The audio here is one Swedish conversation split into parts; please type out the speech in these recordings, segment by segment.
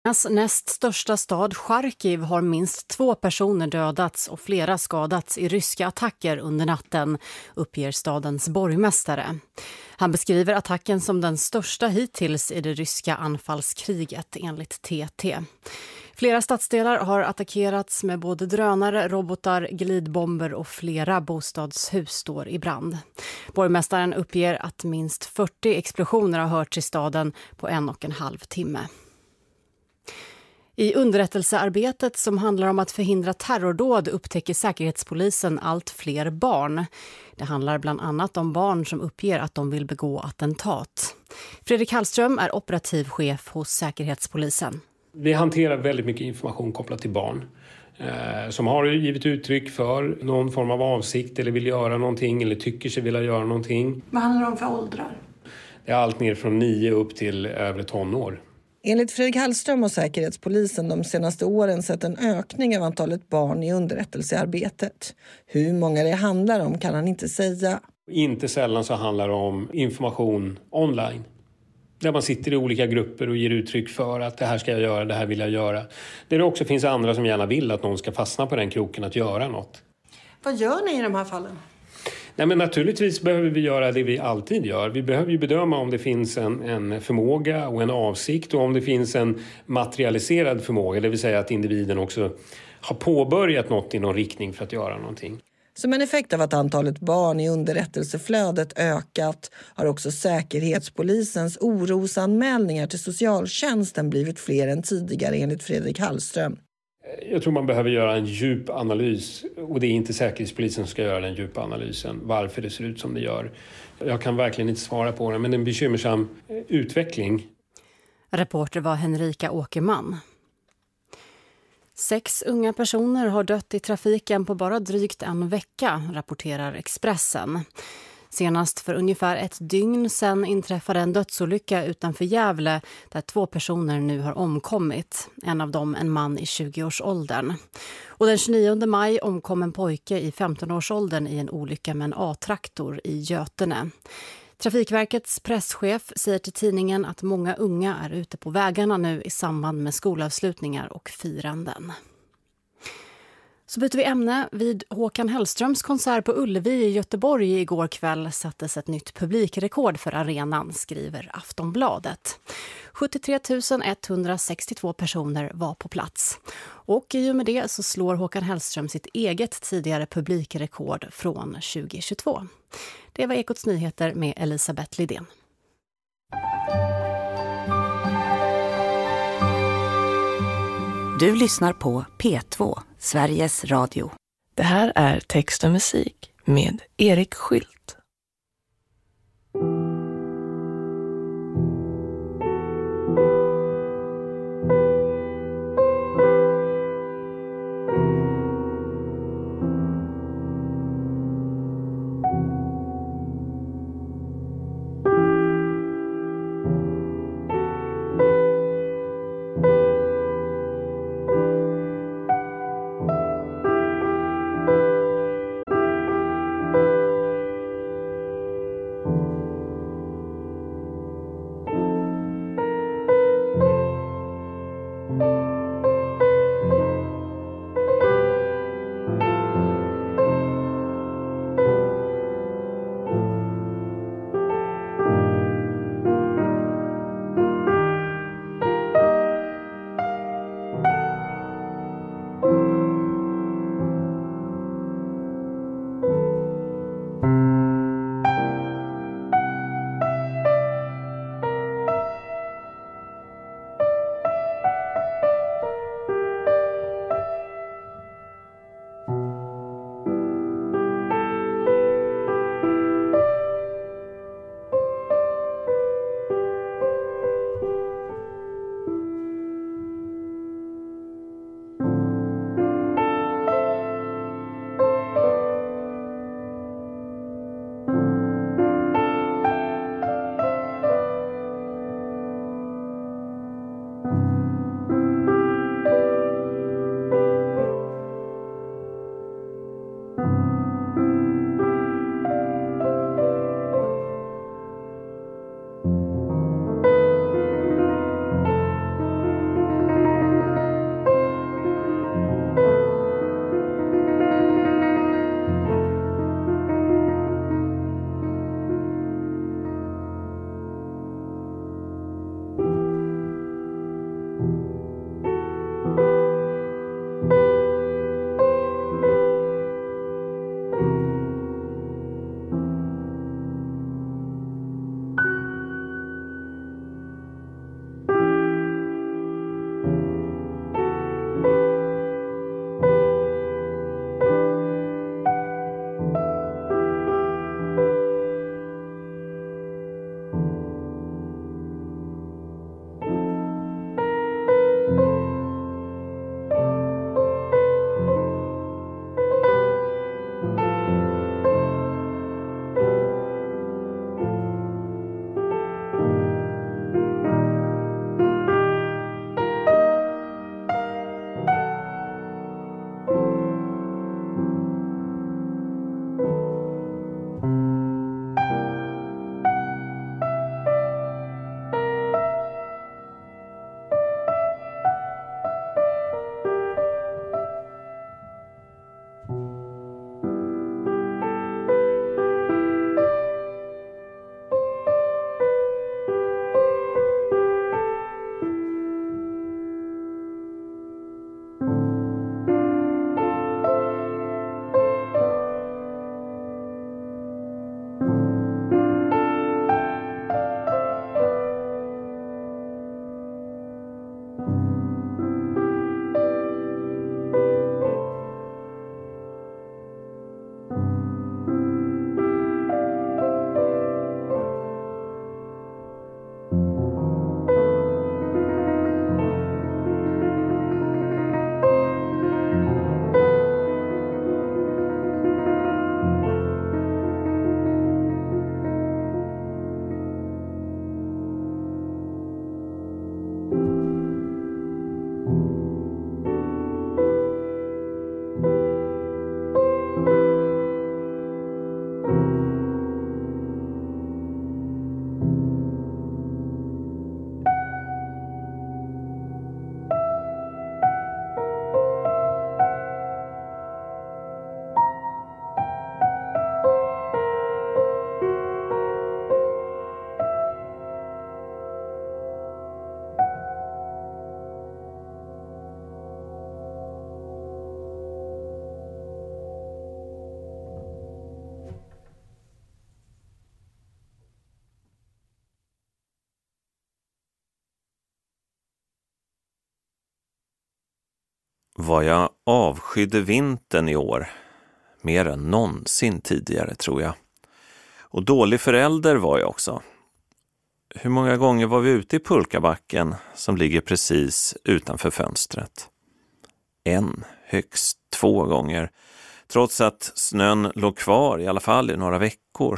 Näst största stad Charkiv har minst 2 personer dödats och flera skadats i ryska attacker under natten, uppger stadens borgmästare. Han beskriver attacken som den största hittills i det ryska anfallskriget enligt TT. Flera stadsdelar har attackerats med både drönare, robotar, glidbomber och flera bostadshus står i brand. Borgmästaren uppger att minst 40 explosioner har hörts i staden på 1,5 timme. I underrättelsearbetet som handlar om att förhindra terrordåd upptäcker Säkerhetspolisen allt fler barn. Det handlar bland annat om barn som uppger att de vill begå attentat. Fredrik Hallström är operativ chef hos Säkerhetspolisen. Vi hanterar väldigt mycket information kopplat till barn som har givit uttryck för någon form av avsikt eller vill göra någonting eller tycker sig vilja göra någonting. Vad handlar det om för åldrar? Det är allt ner från 9 upp till övre tonår. Enligt Fredrik Hallström och Säkerhetspolisen de senaste åren sett en ökning av antalet barn i underrättelsearbetet. Hur många det handlar om kan han inte säga. Inte sällan så handlar det om information online. Där man sitter i olika grupper och ger uttryck för att det här ska jag göra, det här vill jag göra. Där det också finns andra som gärna vill att någon ska fastna på den kroken att göra något. Vad gör ni i de här fallen? Nej, men naturligtvis behöver vi göra det vi alltid gör. Vi behöver ju bedöma om det finns en förmåga och en avsikt och om det finns en materialiserad förmåga. Det vill säga att individen också har påbörjat något i någon riktning för att göra någonting. Som en effekt av att antalet barn i underrättelseflödet ökat har också Säkerhetspolisens orosanmälningar till socialtjänsten blivit fler än tidigare enligt Fredrik Hallström. Jag tror man behöver göra en djup analys och det är inte Säkerhetspolisen som ska göra den djupa analysen. Varför det ser ut som det gör. Jag kan verkligen inte svara på det, men det är en bekymmersam utveckling. Reporter var Henrika Åkerman. 6 unga personer har dött i trafiken på bara drygt en vecka, rapporterar Expressen. Senast för ungefär 1 dygn sedan inträffade en dödsolycka utanför Gävle där 2 personer nu har omkommit. En av dem en man i 20-årsåldern. Och den 29 maj omkom en pojke i 15-årsåldern i en olycka med en A-traktor i Götene. Trafikverkets presschef säger till tidningen att många unga är ute på vägarna nu i samband med skolavslutningar och firanden. Så byter vi ämne. Vid Håkan Hellströms konsert på Ullevi i Göteborg igår kväll sattes ett nytt publikrekord för arenan, skriver Aftonbladet. 73 162 personer var på plats. Och i och med det så slår Håkan Hellström sitt eget tidigare publikrekord från 2022. Det var Ekots nyheter med Elisabeth Lidén. Du lyssnar på P2, Sveriges Radio. Det här är Text och musik med Erik Skylt. Vad jag avskydde vintern i år, mer än någonsin tidigare tror jag. Och dålig förälder var jag också. Hur många gånger var vi ute i pulkabacken som ligger precis utanför fönstret? 1, högst 2 gånger, trots att snön låg kvar i alla fall i några veckor.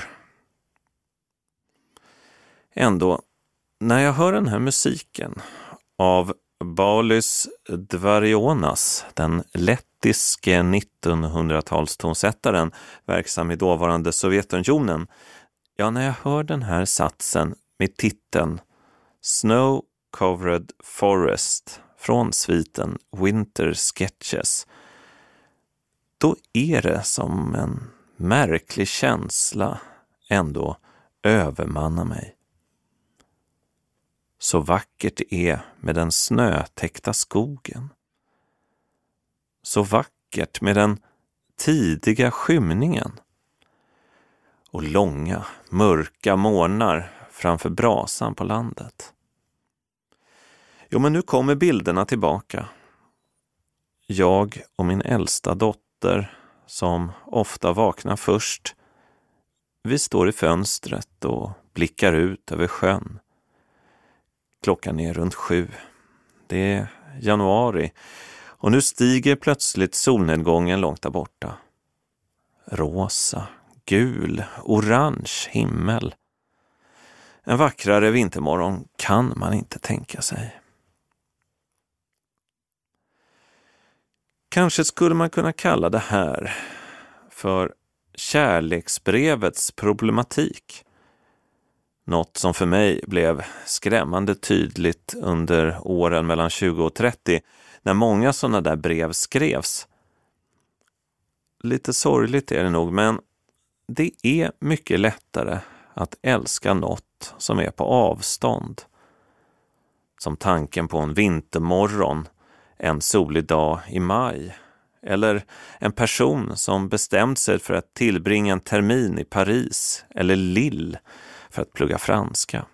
Ändå, när jag hör den här musiken av Baulis Dvarionas, den lettiske 1900-talstonsättaren verksam i dåvarande Sovjetunionen, när jag hör den här satsen med titeln Snow Covered Forest från sviten Winter Sketches, då är det som en märklig känsla ändå övermannar mig. Så vackert det är med den snötäckta skogen. Så vackert med den tidiga skymningen. Och långa, mörka morgnar framför brasan på landet. Jo, men nu kommer bilderna tillbaka. Jag och min äldsta dotter, som ofta vaknar först, vi står i fönstret och blickar ut över sjön. Klockan är runt 7. Det är januari och nu stiger plötsligt solnedgången långt där borta. Rosa, gul, orange himmel. En vackrare vintermorgon kan man inte tänka sig. Kanske skulle man kunna kalla det här för kärleksbrevets problematik. Något som för mig blev skrämmande tydligt under åren mellan 20 och 30 när många sådana där brev skrevs. Lite sorgligt är det nog, men det är mycket lättare att älska något som är på avstånd. Som tanken på en vintermorgon, en solig dag i maj. Eller en person som bestämt sig för att tillbringa en termin i Paris eller Lille för att plugga franska.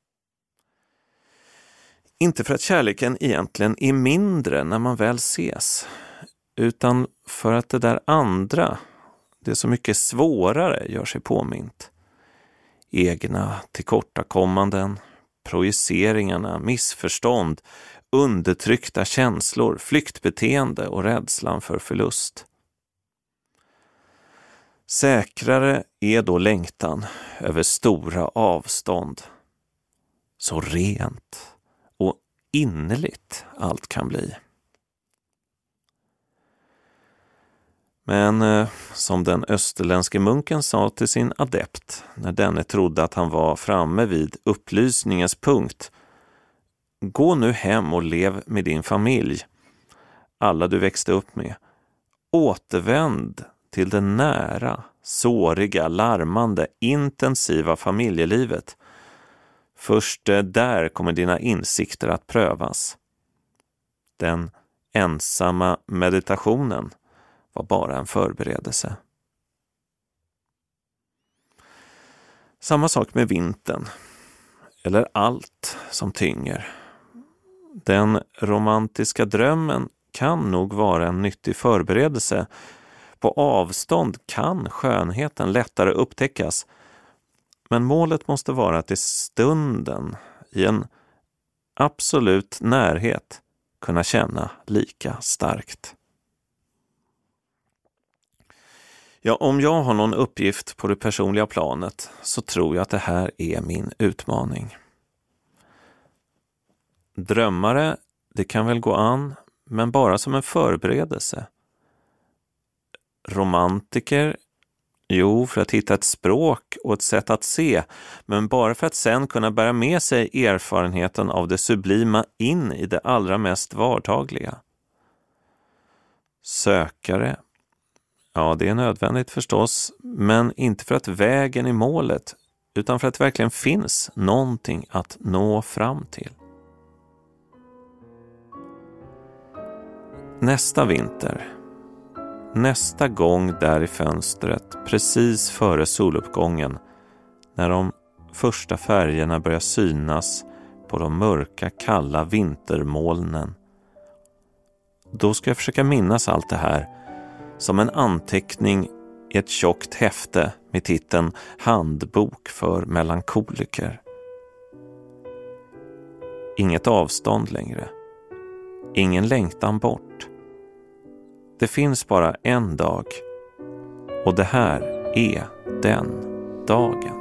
Inte för att kärleken egentligen är mindre när man väl ses, utan för att det där andra, det så mycket svårare, gör sig påmint. Egna tillkortakommanden, projiceringarna, missförstånd, undertryckta känslor, flyktbeteende och rädslan för förlust. Säkrare är då längtan över stora avstånd. Så rent och innerligt allt kan bli. Men som den österländske munken sa till sin adept när denne trodde att han var framme vid upplysningens punkt: gå nu hem och lev med din familj, alla du växte upp med. Återvänd till det nära, såriga, larmande, intensiva familjelivet. Först där kommer dina insikter att prövas. Den ensamma meditationen var bara en förberedelse. Samma sak med vintern, eller allt som tynger. Den romantiska drömmen kan nog vara en nyttig förberedelse. På avstånd kan skönheten lättare upptäckas. Men målet måste vara att i stunden, i en absolut närhet, kunna känna lika starkt. Ja, om jag har någon uppgift på det personliga planet så tror jag att det här är min utmaning. Drömmare, det kan väl gå an, men bara som en förberedelse. Romantiker, jo, för att hitta ett språk och ett sätt att se, men bara för att sen kunna bära med sig erfarenheten av det sublima in i det allra mest vardagliga. Sökare, ja, det är nödvändigt förstås, men inte för att vägen är målet, utan för att det verkligen finns någonting att nå fram till. Nästa vinter, nästa gång där i fönstret, precis före soluppgången, när de första färgerna börjar synas på de mörka, kalla vintermolnen, då ska jag försöka minnas allt det här som en anteckning i ett tjockt häfte med titeln Handbok för melankoliker. Inget avstånd längre. Ingen längtan bort. Det finns bara en dag. Och det här är den dagen.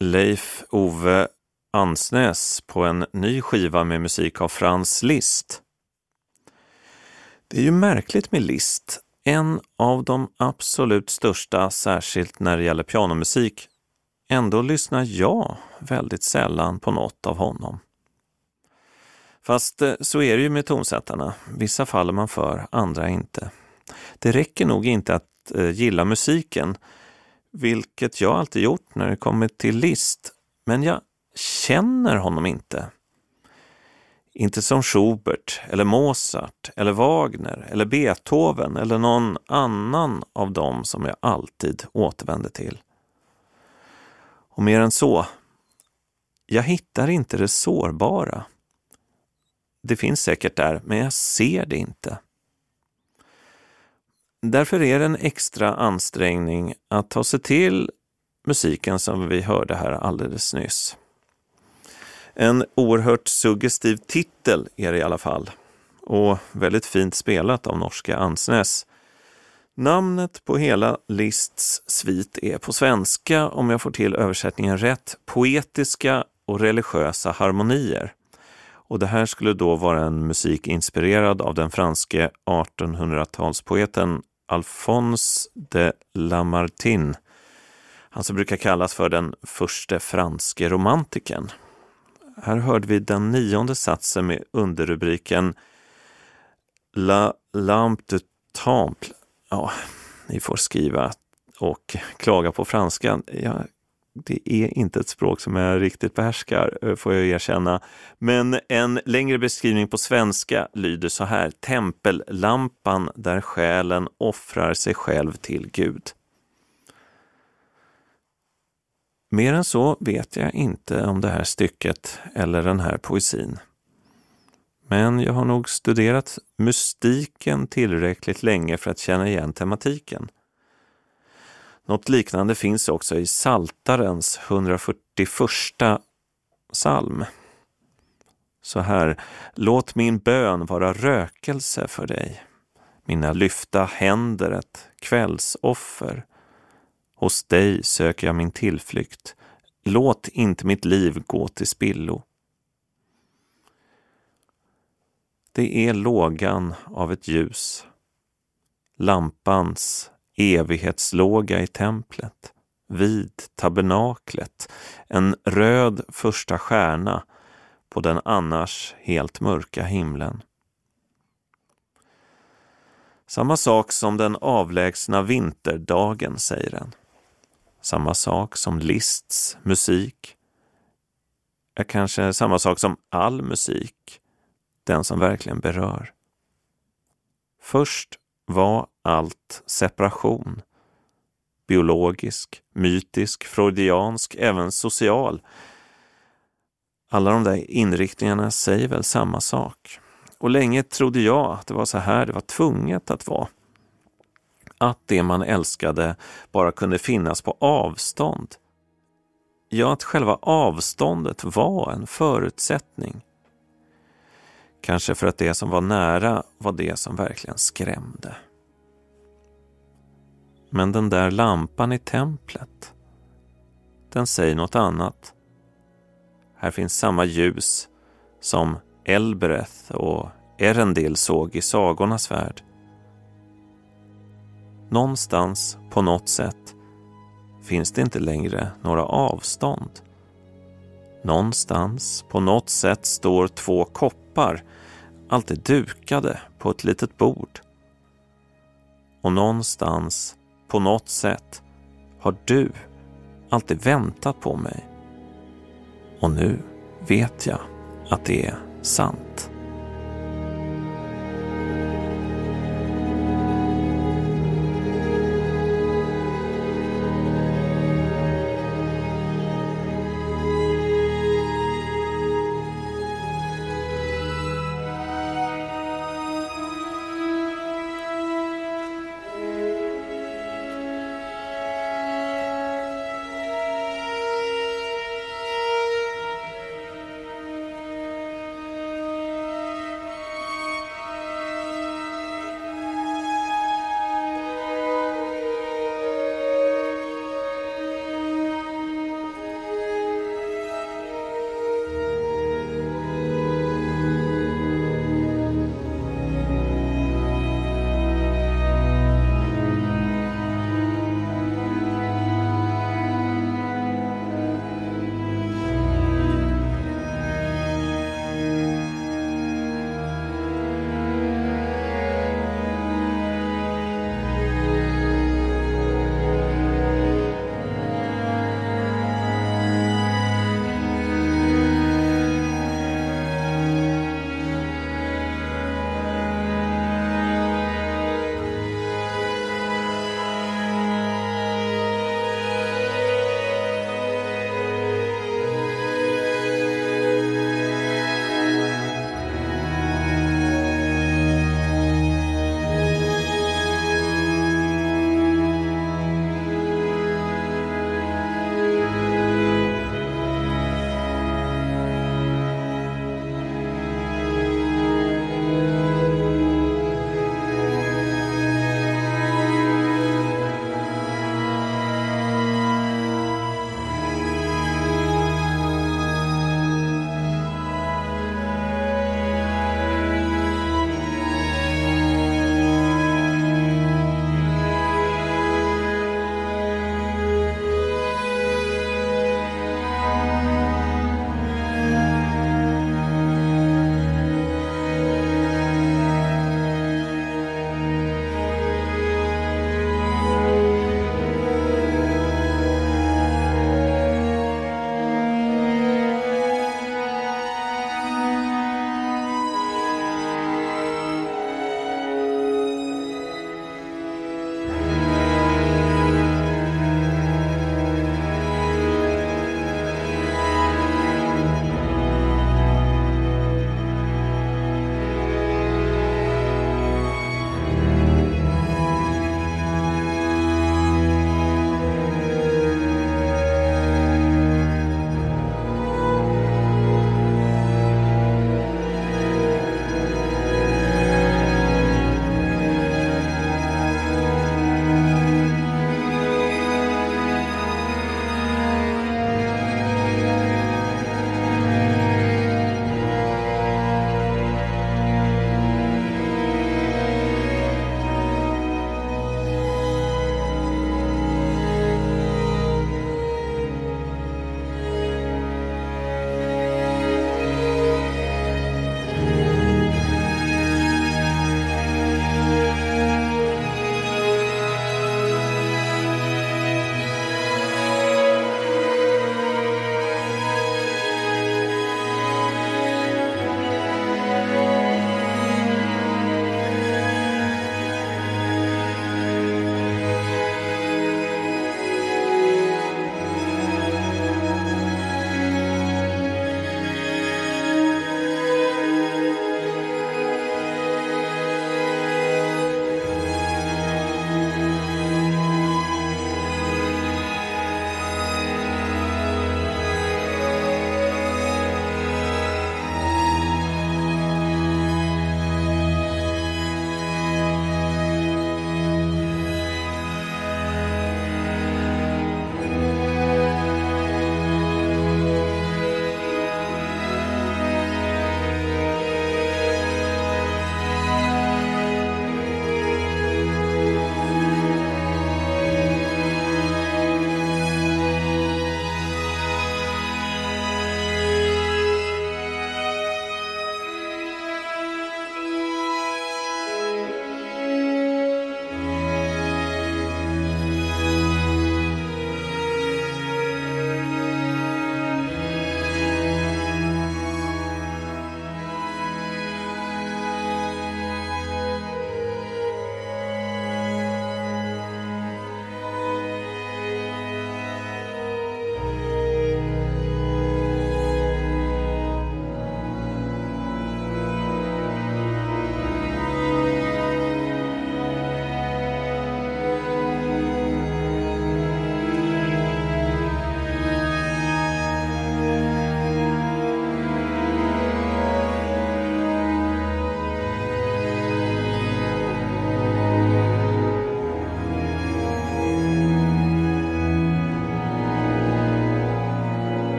Leif Ove Ansnäs på en ny skiva med musik av Franz Liszt. Det är ju märkligt med Liszt, en av de absolut största, särskilt när det gäller pianomusik. Ändå lyssnar jag väldigt sällan på något av honom. Fast så är det ju med tonsättarna. Vissa faller man för, andra inte. Det räcker nog inte att gilla musiken, vilket jag alltid gjort när det kommer till Liszt. Men jag känner honom inte. Inte som Schubert eller Mozart eller Wagner eller Beethoven eller någon annan av dem som jag alltid återvänder till. Och mer än så, jag hittar inte det sårbara. Det finns säkert där, men jag ser det inte. Därför är det en extra ansträngning att ta sig till musiken som vi hörde här alldeles nyss. En oerhört suggestiv titel är det i alla fall. Och väldigt fint spelat av norska Ansnäs. Namnet på hela Liszts svit är på svenska, om jag får till översättningen rätt, poetiska och religiösa harmonier. Och det här skulle då vara en musik inspirerad av den franske 1800-talspoeten Alphonse de Lamartine. Han som brukar kallas för den första franske romantiken. Här hörde vi den 9:e satsen med underrubriken La lampe de temple. Ja, ni får skriva och klaga på franskan. Ja, det är inte ett språk som jag riktigt behärskar, får jag erkänna. Men en längre beskrivning på svenska lyder så här: tempellampan där själen offrar sig själv till Gud. Mer än så vet jag inte om det här stycket eller den här poesin. Men jag har nog studerat mystiken tillräckligt länge för att känna igen tematiken. Något liknande finns också i Psaltarens 141:a psalm. Så här: låt min bön vara rökelse för dig. Mina lyfta händer ett kvällsoffer. Hos dig söker jag min tillflykt. Låt inte mitt liv gå till spillo. Det är lågan av ett ljus. Lampans evighetslåga i templet. Vid tabernaklet. En röd första stjärna på den annars helt mörka himlen. Samma sak som den avlägsna vinterdagen, säger den. Samma sak som Liszts musik. Är kanske samma sak som all musik. Den som verkligen berör. Först var allt separation. Biologisk, mytisk, freudiansk, även social. Alla de där inriktningarna säger väl samma sak. Och länge trodde jag att det var så här det var tvunget att vara. Att det man älskade bara kunde finnas på avstånd. Ja, att själva avståndet var en förutsättning. Kanske för att det som var nära var det som verkligen skrämde. Men den där lampan i templet, den säger något annat. Här finns samma ljus som Elbereth och Erendil såg i sagornas värld. Någonstans, på något sätt, finns det inte längre några avstånd. Någonstans, på något sätt, står 2 koppar, alltid dukade på ett litet bord. Och någonstans, på något sätt, har du alltid väntat på mig. Och nu vet jag att det är sant.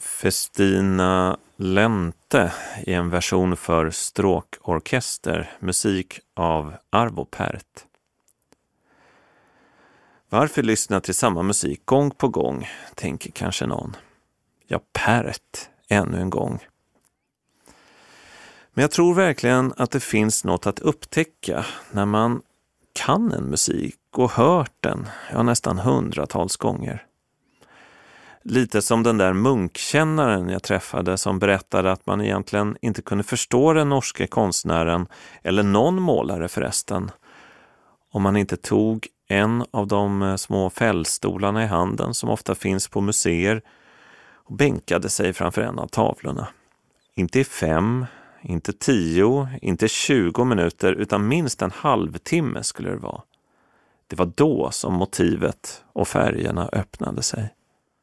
Festina Lente i en version för stråkorkester, musik av Arvo Pärt. Varför lyssna till samma musik gång på gång, tänker kanske någon. Ja, Pärt ännu en gång. Men jag tror verkligen att det finns något att upptäcka när man kan en musik och hört den, nästan hundratals gånger. Lite som den där munkkännaren jag träffade som berättade att man egentligen inte kunde förstå den norske konstnären, eller någon målare förresten, om man inte tog en av de små fällstolarna i handen som ofta finns på museer och bänkade sig framför en av tavlorna. Inte i 5, inte 10, inte 20 minuter utan minst en halvtimme skulle det vara. Det var då som motivet och färgerna öppnade sig.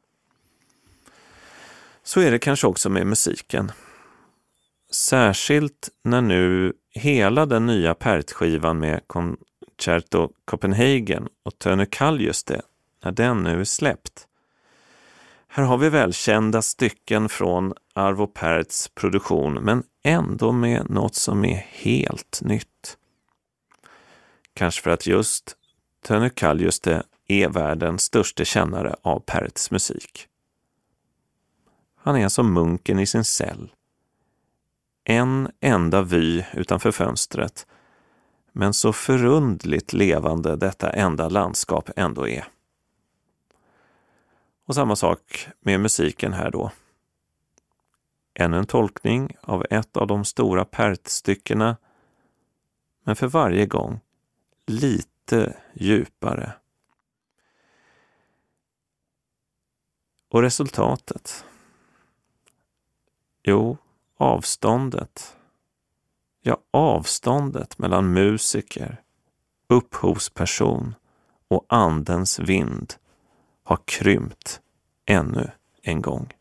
Så är det kanske också med musiken. Särskilt när nu hela den nya Pärt-skivan med Concerto Copenhagen och Töne Kaljuste, när den nu är släppt. Här har vi välkända stycken från Arvo Pärts produktion, men ändå med något som är helt nytt. Kanske för att just Töne Kaljuste är världens största kännare av Pärts musik. Han är som munken i sin cell. En enda vy utanför fönstret, men så förundligt levande detta enda landskap ändå är. Och samma sak med musiken här då. Ännu en tolkning av ett av de stora Pärt-styckena, men för varje gång lite djupare. Och resultatet? Jo, avståndet. Ja, avståndet mellan musiker, upphovsperson och andens vind har krympt ännu en gång.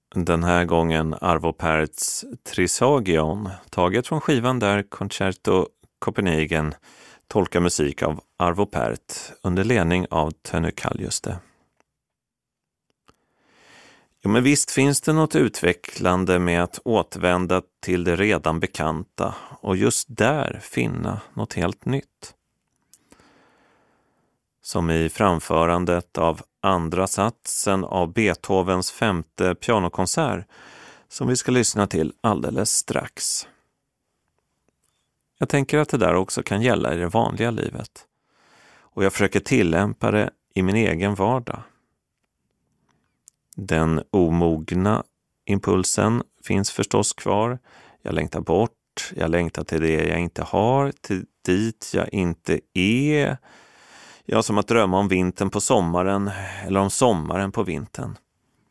Den här gången Arvo Pärts Trisagion, taget från skivan där Concerto Copenhagen tolkar musik av Arvo Pärt under ledning av Tönny Kaljuste. Jo, men visst finns det något utvecklande med att återvända till det redan bekanta och just där finna något helt nytt. Som i framförandet av andra satsen av Beethovens 5:e pianokonsert som vi ska lyssna till alldeles strax. Jag tänker att det där också kan gälla i det vanliga livet. Och jag försöker tillämpa det i min egen vardag. Den omogna impulsen finns förstås kvar. Jag längtar bort, jag längtar till det jag inte har, till dit jag inte är. Jag som att drömma om vintern på sommaren eller om sommaren på vintern.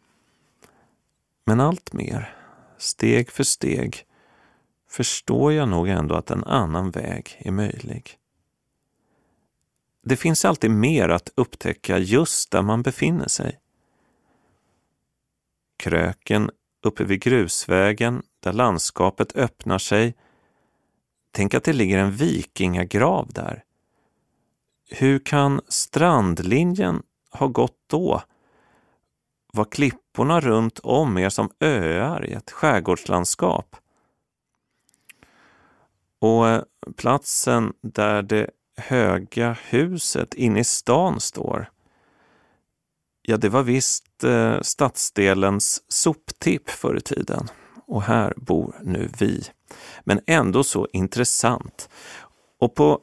Men allt mer, steg för steg, förstår jag nog ändå att en annan väg är möjlig. Det finns alltid mer att upptäcka just där man befinner sig. Kröken uppe vid grusvägen där landskapet öppnar sig. Tänk att det ligger en vikingagrav där. Hur kan strandlinjen ha gått då? Var klipporna runt om är som öar i ett skärgårdslandskap? Och platsen där det höga huset inne i stan står, ja, det var visst stadsdelens soptipp förr i tiden. Och här bor nu vi. Men ändå så intressant. Och på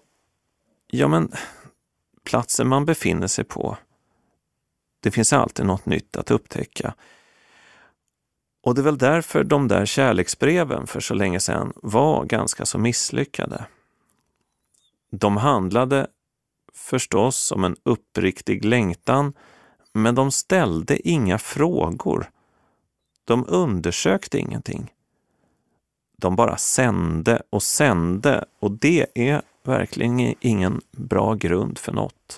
platsen man befinner sig på, det finns alltid något nytt att upptäcka. Och det är väl därför de där kärleksbreven för så länge sedan var ganska så misslyckade. De handlade förstås om en uppriktig längtan, men de ställde inga frågor. De undersökte ingenting. De bara sände, och det är verkligen ingen bra grund för något.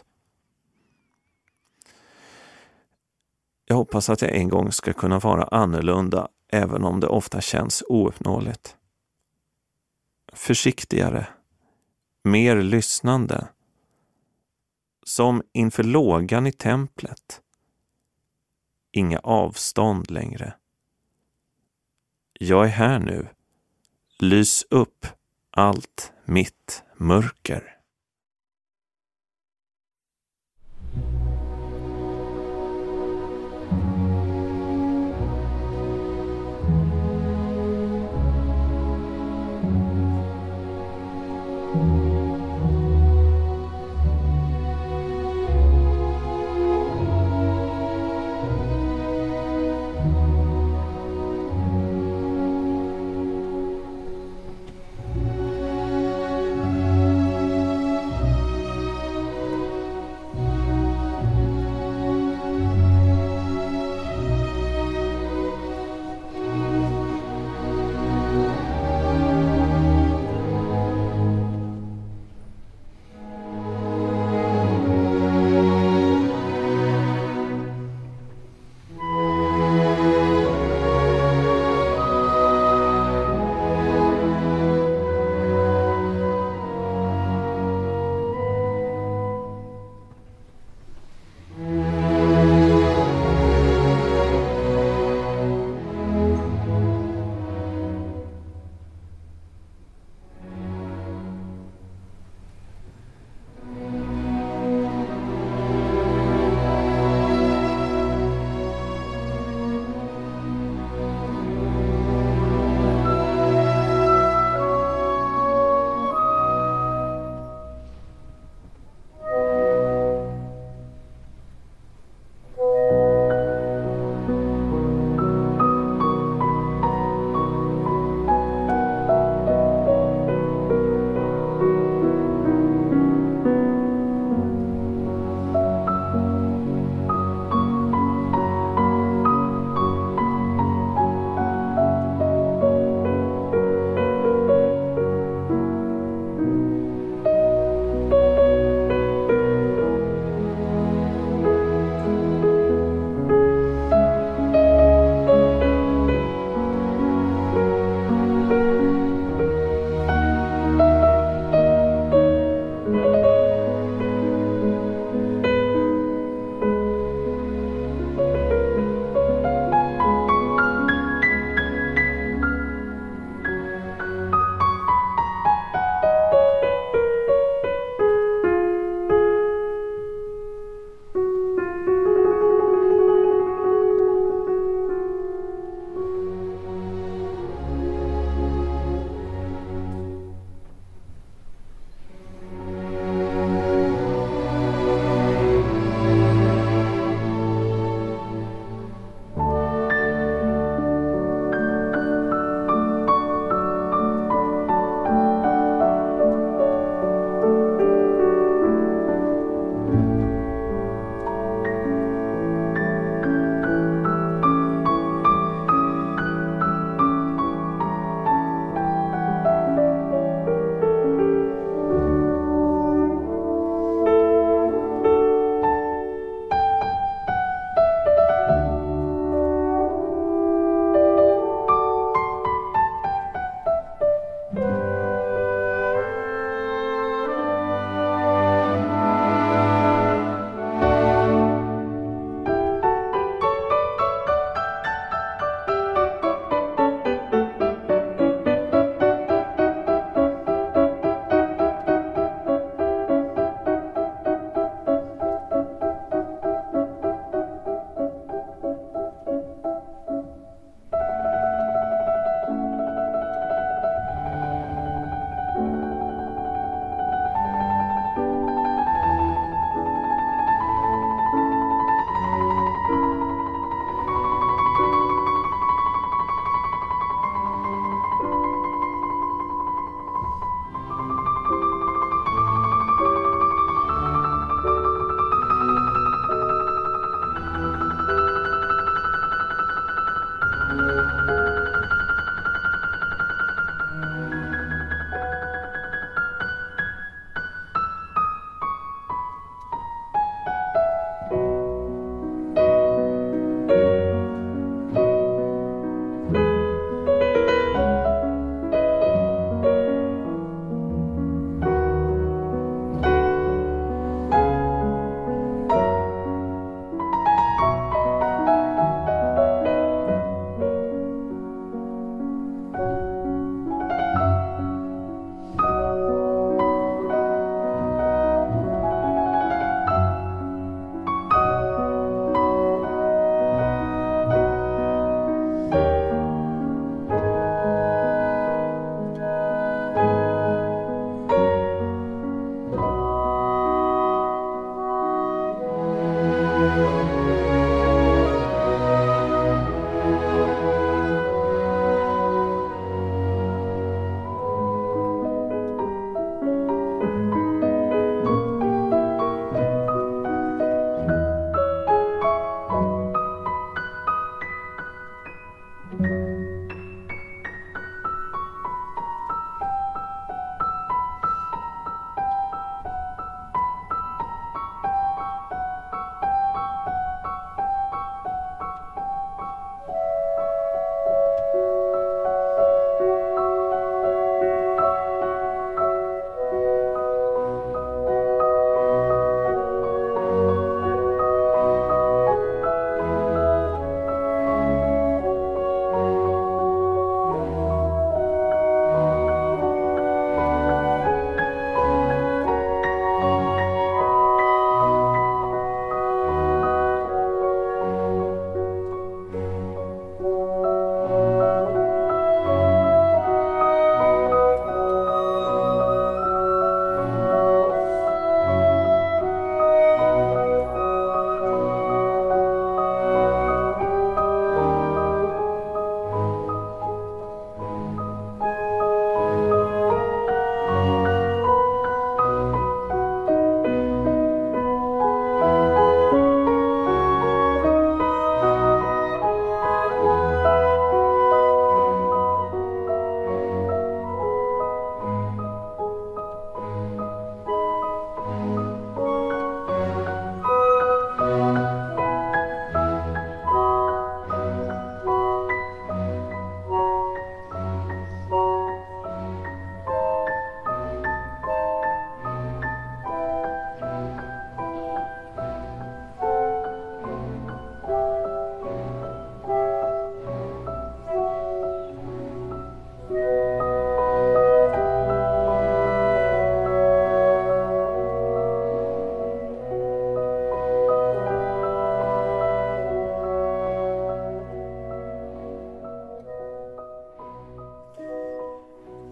Jag hoppas att jag en gång ska kunna vara annorlunda, även om det ofta känns ouppnåeligt. Försiktigare, mer lyssnande. Som inför lågan i templet. Inga avstånd längre. Jag är här nu. Lys upp allt mitt mörker.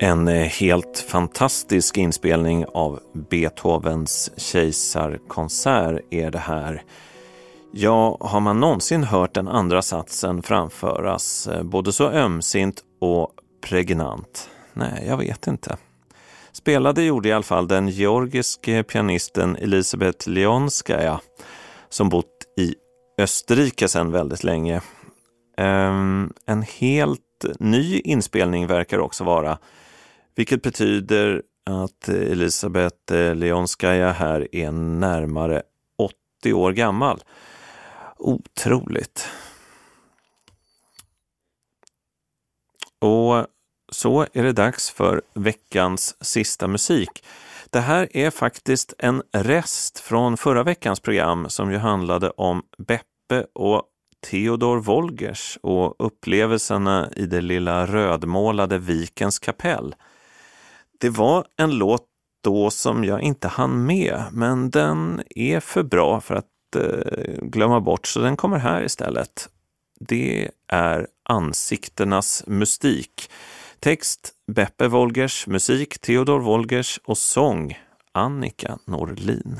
En helt fantastisk inspelning av Beethovens kejsarkonsert är det här. Ja, har man någonsin hört den andra satsen framföras både så ömsint och pregnant? Nej, jag vet inte. Spelade gjorde i alla fall den georgiske pianisten Elisabeth Leonskaja som bott i Österrike sedan väldigt länge. En helt ny inspelning verkar också vara, vilket betyder att Elisabeth Leonskaja här är närmare 80 år gammal. Otroligt. Och så är det dags för veckans sista musik. Det här är faktiskt en rest från förra veckans program som ju handlade om Beppe och Theodor Wolgers och upplevelserna i det lilla rödmålade Vikens kapell. Det var en låt då som jag inte hann med, men den är för bra för att glömma bort, så den kommer här istället. Det är Ansikternas mystik. Text Beppe Wolgers, musik Theodor Wolgers och sång Annika Norlin.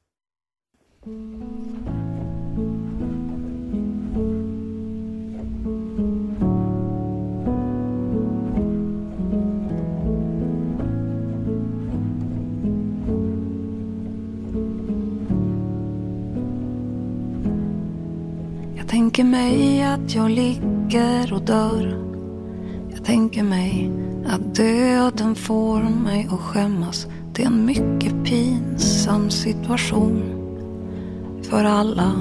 Jag tänker mig att jag ligger och dör. Jag tänker mig att döden får mig att skämmas. Det är en mycket pinsam situation för alla.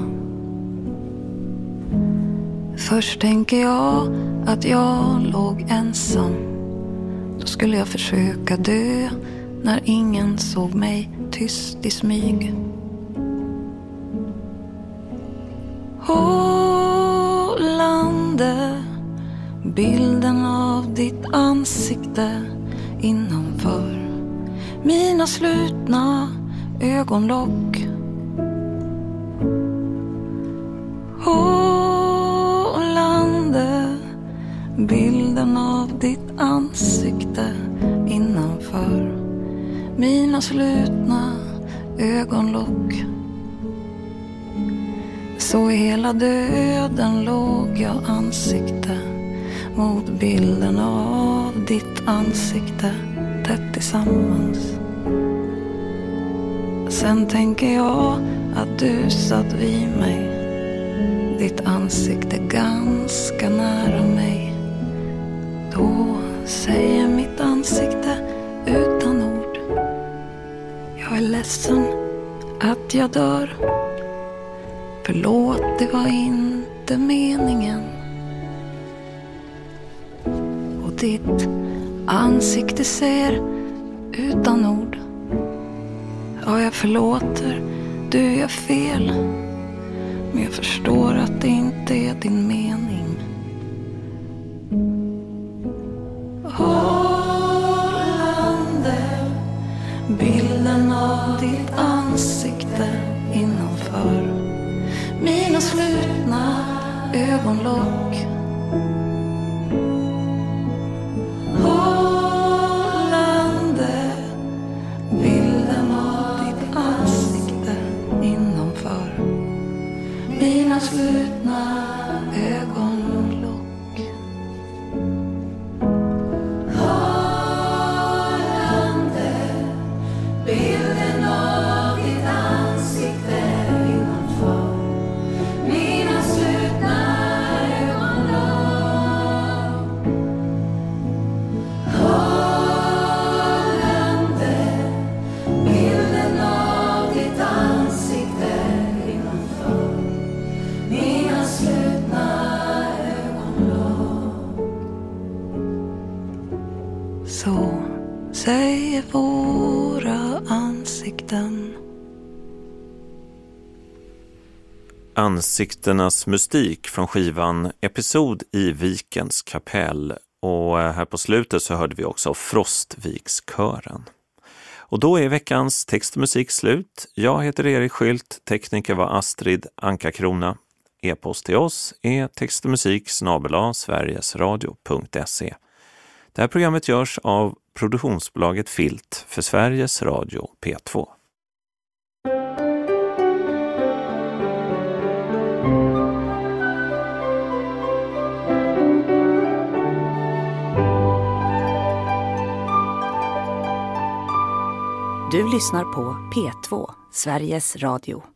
Först tänker jag att jag låg ensam. Då skulle jag försöka dö när ingen såg mig, tyst i smyg. Hållande bilden av ditt ansikte innanför mina slutna ögonlock. Hållande bilden av ditt ansikte innanför mina slutna ögonlock. Så hela döden låg jag ansikte mot bilden av ditt ansikte, tätt tillsammans. Sen tänker jag att du satt vid mig, ditt ansikte ganska nära mig. Då säger mitt ansikte utan ord: jag är ledsen att jag dör. Förlåt, det var inte meningen. Och ditt ansikte säger utan ord: ja, jag förlåter, du gör fel. Men jag förstår att det inte är din mening. Hållande bilden av ditt ansikte innanför mina slutna ögonlock. Hållande bilden av ditt ansikte innanför mina slutna ögonlock. Hållande bilden av ditt ansikte innanför mina slutna ögonlock. Hållande bilden av ditt ansikte innanför mina slutna ögonlock. Så säger våra ansikten. Ansikternas mystik från skivan Episod i Vikens kapell, och här på slutet så hörde vi också Frostvikskören. Och då är veckans text och musik slut. Jag heter Erik Skylt, tekniker var Astrid Anka-Krona. E-post till oss är textogmusik@sverigesradio.se. Det här programmet görs av produktionsbolaget Filt för Sveriges Radio P2. Du lyssnar på P2, Sveriges Radio.